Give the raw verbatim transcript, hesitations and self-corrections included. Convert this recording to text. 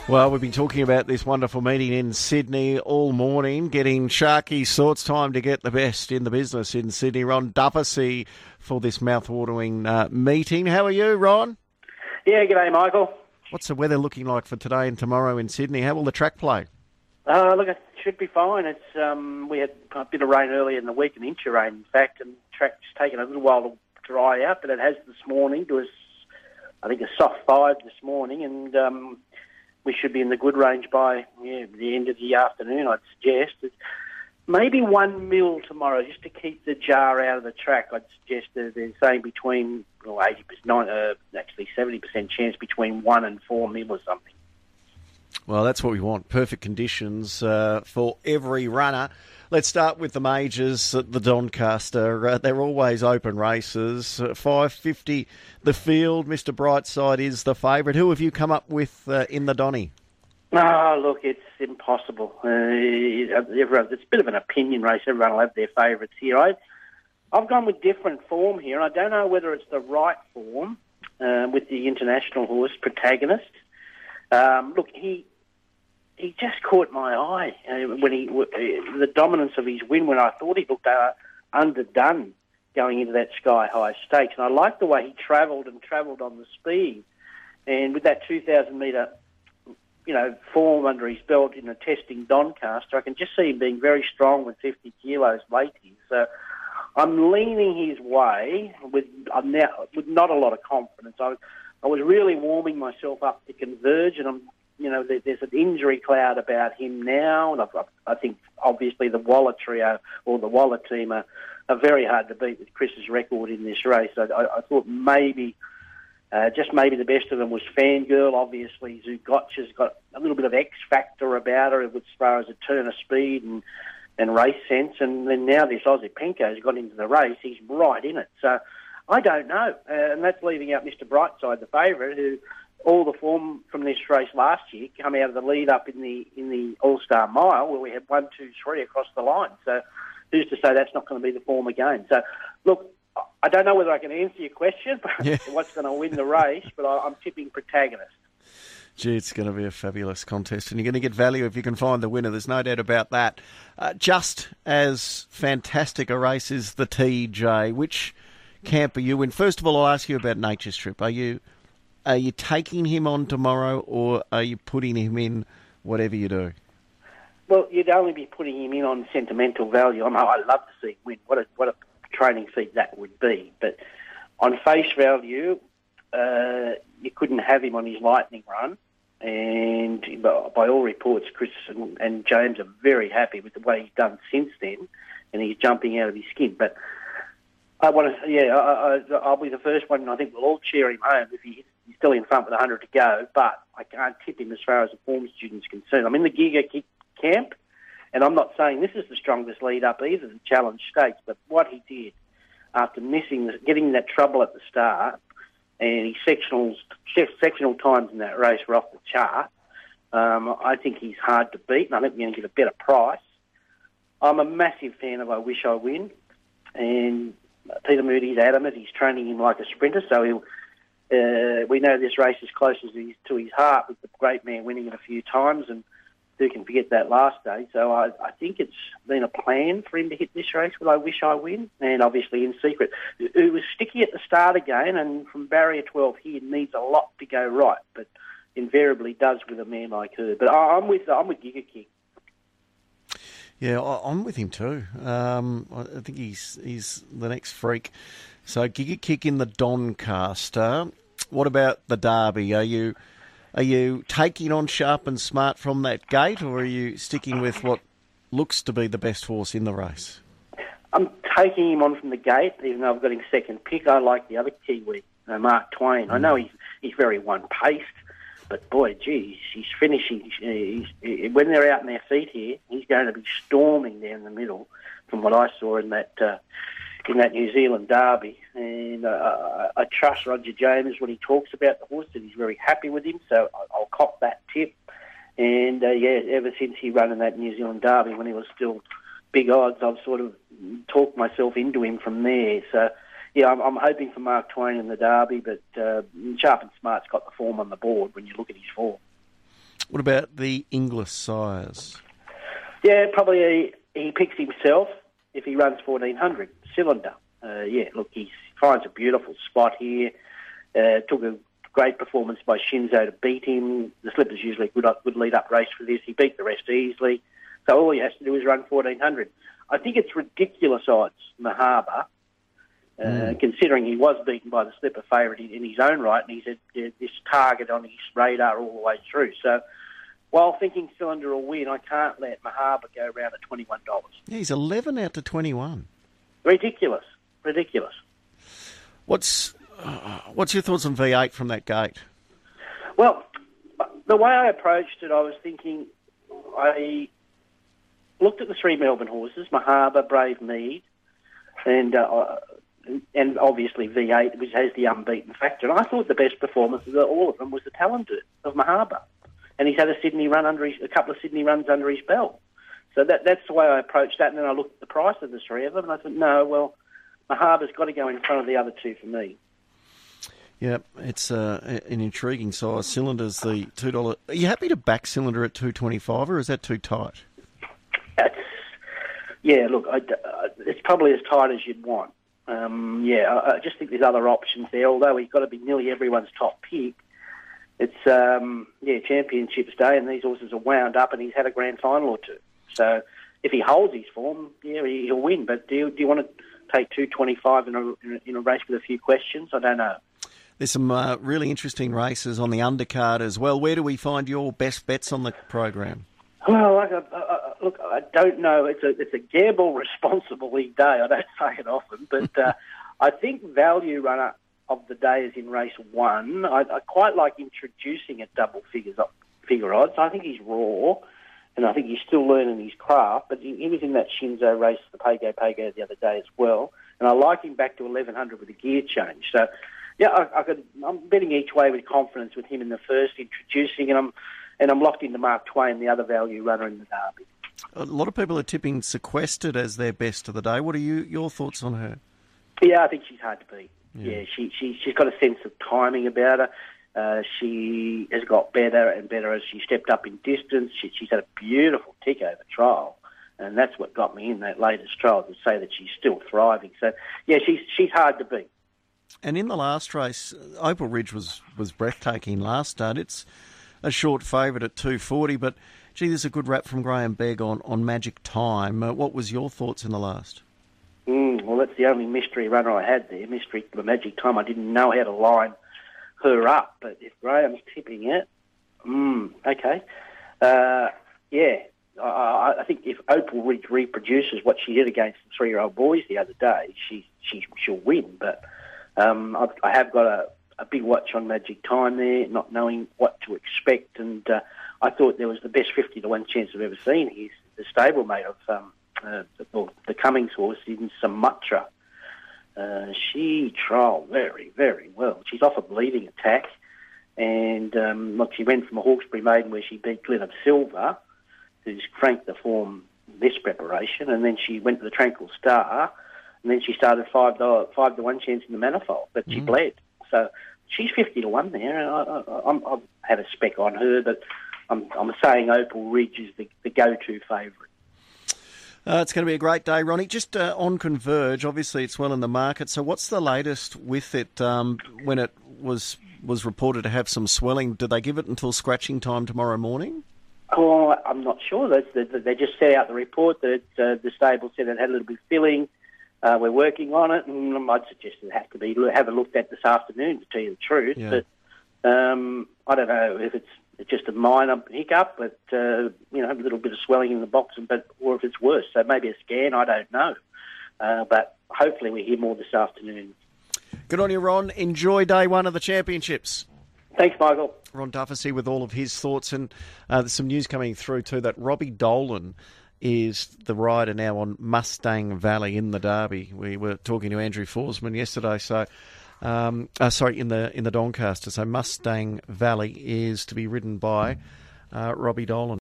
Well, we've been talking about this wonderful meeting in Sydney all morning, getting Sharky's thoughts. Time to get the best in the business in Sydney. Ron Dufficy for this mouth-watering uh, meeting. How are you, Ron? Yeah, g'day, Michael. What's the weather looking like for today and tomorrow in Sydney? How will the track play? Uh, look, it should be fine. It's um, we had a bit of rain earlier in the week, an inch of rain, in fact, and the track's taken a little while to dry out, but it has this morning to us, I think, a soft five this morning, and um, we should be in the good range by yeah, the end of the afternoon, I'd suggest. Maybe one mil tomorrow, just to keep the jar out of the track. I'd suggest that they're saying between well, eighty percent, uh, actually seventy percent chance between one and four mil or something. Well, that's what we want. Perfect conditions uh, for every runner. Let's start with the majors at the Doncaster. Uh, they're always open races. Uh, five fifty the field. Mister Brightside is the favourite. Who have you come up with uh, in the Donny? Oh, look, it's impossible. Uh, everyone, it's a bit of an opinion race. Everyone will have their favourites here. I, I've gone with different form here. I don't know whether it's the right form uh, with the international horse, Protagonist. Um, look, he he just caught my eye uh, when he uh, the dominance of his win when I thought he looked uh, underdone going into that Sky High Stakes, and I liked the way he travelled and travelled on the speed, and with that two thousand metre, you know, form under his belt in a testing Doncaster, I can just see him being very strong with fifty kilos weight here. So I'm leaning his way with I'm now with not a lot of confidence. I I was really warming myself up to Converge, and I'm, you know, there, there's an injury cloud about him now, and I've, I think obviously the Waller trio or the Waller team are, are very hard to beat with Chris's record in this race. I, I, I thought maybe, uh, just maybe the best of them was Fangirl. Obviously, Zugotcha's got a little bit of X factor about her as far as a turn of speed and, and race sense, and then now this Aussie Penko's got into the race. He's right in it, so I don't know, uh, and that's leaving out Mister Brightside, the favourite, who all the form from this race last year come out of the lead up in the in the All-Star Mile, where we had one, two, three across the line. So who's to say that's not going to be the form again? So look, I don't know whether I can answer your question, but yeah. What's going to win the race, but I, I'm tipping Protagonist. Gee, it's going to be a fabulous contest, and you're going to get value if you can find the winner. There's no doubt about that. Uh, just as fantastic a race is the T J, which camp are you in? First of all, I'll ask you about Nature Strip. Are you are you taking him on tomorrow, or are you putting him in whatever you do? Well, you'd only be putting him in on sentimental value. I mean, I'd love to see him win. What a, what a training feat that would be. But on face value, uh, you couldn't have him on his lightning run. And by all reports, Chris and, and James are very happy with the way he's done since then, and he's jumping out of his skin. But I want to, yeah, I, I, I'll be the first one, and I think we'll all cheer him home if he, he's still in front with one hundred to go, but I can't tip him as far as the form student's concerned. I'm in the Giga Kick camp, and I'm not saying this is the strongest lead-up either, the Challenge Stakes, but what he did after missing, the, getting that trouble at the start, and his sectionals, sectional times in that race were off the chart, um, I think he's hard to beat, and I think we're going to get a better price. I'm a massive fan of I Wish I Win, and Peter Moody's adamant. He's training him like a sprinter, so he'll, uh, we know this race is close to his, to his heart, with the great man winning it a few times, and who can forget that last day. So I, I think it's been a plan for him to hit this race with I Wish I Win, and obviously In Secret. It was sticky at the start again, and from barrier twelve here needs a lot to go right, but invariably does with a man like her. But I'm with I'm with Giga Kick. Yeah, I'm with him too. Um, I think he's he's the next freak. So Giga Kick in the Doncaster. What about the Derby? Are you are you taking on Sharp and Smart from that gate, or are you sticking with what looks to be the best horse in the race? I'm taking him on from the gate, even though I've got him second pick. I like the other Kiwi, uh, Mark Twain. Mm. I know he's he's very one-paced, but boy, geez, he's finishing. He's, he's, when they're out in their feet here, he's going to be storming down the middle, from what I saw in that uh, in that New Zealand Derby. And uh, I trust Roger James when he talks about the horse, that he's very happy with him. So I'll cop that tip. And uh, yeah, ever since he ran in that New Zealand Derby when he was still big odds, I've sort of talked myself into him from there. So yeah, I'm, I'm hoping for Mark Twain in the Derby, but uh, Sharp and Smart's got the form on the board when you look at his form. What about the Inglis sires? Yeah, probably he, he picks himself if he runs fourteen hundred, Cylinder. Uh, yeah, look, he finds a beautiful spot here. Uh, took a great performance by Shinzo to beat him. The Slipper's usually a good, good lead-up race for this. He beat the rest easily. So all he has to do is run fourteen hundred. I think it's ridiculous odds, Mahaba, uh, mm. considering he was beaten by the Slipper favourite in, in his own right, and he's had uh, this target on his radar all the way through. So while thinking Cylinder will win, I can't let Mahaba go around at twenty-one dollars. Yeah, he's eleven out to twenty-one. Ridiculous. Ridiculous. What's uh, what's your thoughts on V eight from that gate? Well, the way I approached it, I was thinking, I looked at the three Melbourne horses, Mahaba, Brave Mead, and uh, and obviously V eight, which has the unbeaten factor. And I thought the best performance of all of them was the Talented of Mahaba. And he's had a Sydney run under his, a couple of Sydney runs under his belt. So that that's the way I approached that. And then I looked at the price of the three of them, and I thought, no, well, Mahaba's got to go in front of the other two for me. Yeah, it's uh, an intriguing size. Cylinder's the two dollars. Are you happy to back Cylinder at two twenty-five, or is that too tight? That's, yeah, look, I, uh, it's probably as tight as you'd want. Um, yeah, I, I just think there's other options there. Although he's got to be nearly everyone's top pick. It's um, yeah, Championships Day, and these horses are wound up, and he's had a grand final or two. So if he holds his form, yeah, he'll win. But do you, do you want to take two twenty-five in a, in a in a race with a few questions? I don't know. There's some uh, really interesting races on the undercard as well. Where do we find your best bets on the program? Well, like, uh, uh, look, I don't know. It's a it's a gamble responsibly day. I don't say it often, but uh, I think value runner of the day is in race one. I, I quite like introducing at double figures figure odds. I think he's raw, and I think he's still learning his craft. But he, he was in that Shinzo race, the Pago Pago, the other day as well, and I like him back to eleven hundred with a gear change. So. Yeah, I, I could, I'm betting each way with confidence with him in the first, introducing, and I'm and I'm locked into Mark Twain, the other value runner in the Derby. A lot of people are tipping Sequestered as their best of the day. What are you your thoughts on her? Yeah, I think she's hard to beat. Yeah, yeah she, she, she's got a sense of timing about her. Uh, she has got better and better as she stepped up in distance. She, she's had a beautiful tick-over trial, and that's what got me in that latest trial, to say that she's still thriving. So, yeah, she's she's hard to beat. And in the last race, Opal Ridge was, was breathtaking last start. It's a short favourite at two forty, but, gee, there's a good rap from Graham Begg on, on Magic Time. Uh, what was your thoughts in the last? Mm, well, that's the only mystery runner I had there, mystery the Magic Time. I didn't know how to line her up, but if Graham's tipping it, mm, okay. Uh, yeah, I, I think if Opal Ridge reproduces what she did against the three-year-old boys the other day, she, she, she'll win, but... Um, I've, I have got a, a big watch on Magic Time there, not knowing what to expect, and uh, I thought there was the best fifty to one chance I've ever seen. He's the stablemate of um, uh, the, the Cummings horse in Sumatra. Uh, she trialled very, very well. She's off a bleeding attack, and um, look, she went from a Hawkesbury maiden where she beat Glen of Silver, who's cranked the form this preparation, and then she went to the Tranquil Star. And then she started five to five to one chance in the Manifold, but she mm. bled. So she's fifty to one there. And I, I, I'm, I've had a spec on her, but I'm, I'm saying Opal Ridge is the, the go-to favourite. Uh, it's going to be a great day, Ronnie. Just uh, on Converge, obviously it's well in the market. So what's the latest with it? Um, when it was was reported to have some swelling, did they give it until scratching time tomorrow morning? Oh, I'm not sure. They, they just set out the report that uh, the stable said it had a little bit of filling. Uh, we're working on it, and I'd suggest it have to be have a look at this afternoon, to tell you the truth. Yeah. But um, I don't know if it's, it's just a minor hiccup, but uh, you know, a little bit of swelling in the box, but or if it's worse, so maybe a scan. I don't know, uh, but hopefully we hear more this afternoon. Good on you, Ron. Enjoy day one of the championships. Thanks, Michael. Ron Dufficy with all of his thoughts, and uh, there's some news coming through too that Robbie Dolan is the rider now on Mustang Valley in the Derby. We were talking to Andrew Forsman yesterday, so um, uh, sorry, in the in the Doncaster. So Mustang Valley is to be ridden by uh, Robbie Dolan.